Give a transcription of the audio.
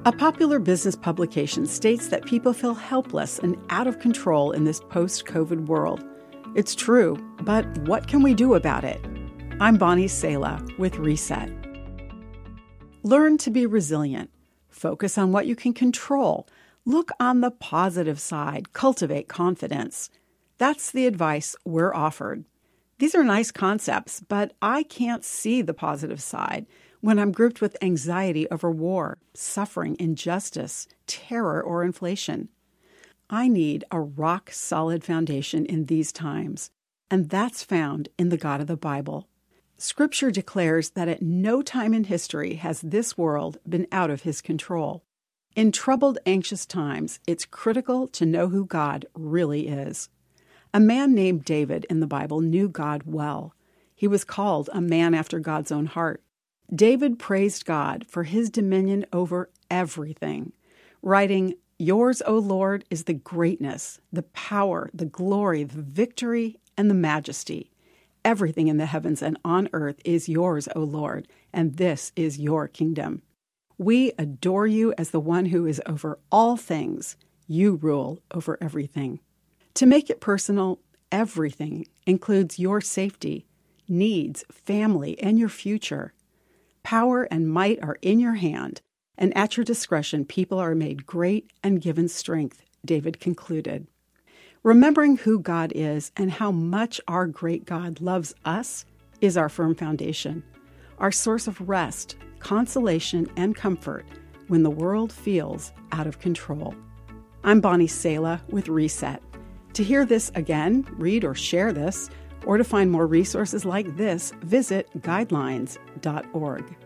A popular business publication states that people feel helpless and out of control in this post-COVID world. It's true, but what can we do about it? I'm Bonnie Sala with Reset. Learn to be resilient. Focus on what you can control. Look on the positive side. Cultivate confidence. That's the advice we're offered. These are nice concepts, but I can't see the positive side when I'm gripped with anxiety over war, suffering, injustice, terror, or inflation. I need a rock-solid foundation in these times, and that's found in the God of the Bible. Scripture declares that at no time in history has this world been out of His control. In troubled, anxious times, it's critical to know who God really is. A man named David in the Bible knew God well. He was called a man after God's own heart. David praised God for His dominion over everything, writing, "Yours, O Lord, is the greatness, the power, the glory, the victory, and the majesty. Everything in the heavens and on earth is yours, O Lord, and this is your kingdom. We adore you as the one who is over all things. You rule over everything." To make it personal, everything includes your safety, needs, family, and your future. Power and might are in your hand, and at your discretion people are made great and given strength, David concluded. Remembering who God is and how much our great God loves us is our firm foundation, our source of rest, consolation, and comfort when the world feels out of control. I'm Bonnie Sala with Reset. To hear this again, read or share this, or to find more resources like this, visit guidelines.org.